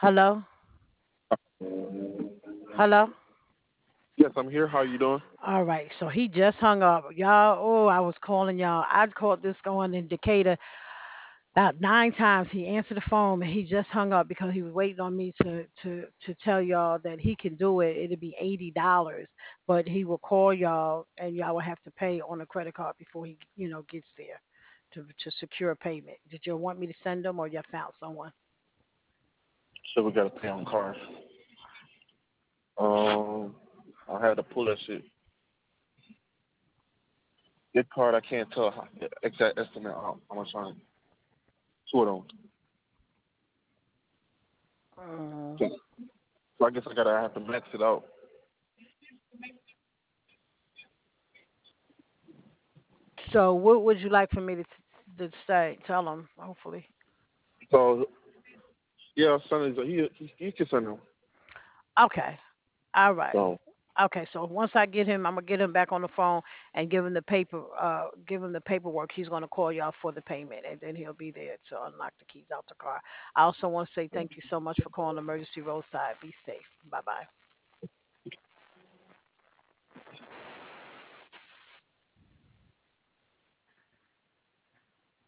Hello? Hello? Yes, I'm here. How you doing? All right, so he just hung up. Y'all, oh, I was calling y'all. I'd called this going in Decatur about 9 times. He answered the phone and he just hung up because he was waiting on me to tell y'all that he can do it. It'd be $80, but he will call y'all and y'all will have to pay on a credit card before he, gets there to secure payment. Did you want me to send them or you found someone? So we gotta pay on card. Um, I had to pull that shit. That card, I can't tell the exact estimate how much on two of them. Uh, So I guess I have to max it out. so what would you like for me to say? Tell him, hopefully. So yeah, son is he can send them. Okay. All right. So Okay, so once I get him, I'm gonna get him back on the phone and give him the paperwork. He's gonna call y'all for the payment, and then he'll be there to unlock the keys out the car. I also want to say thank you so much for calling Emergency Roadside. Be safe. Bye bye.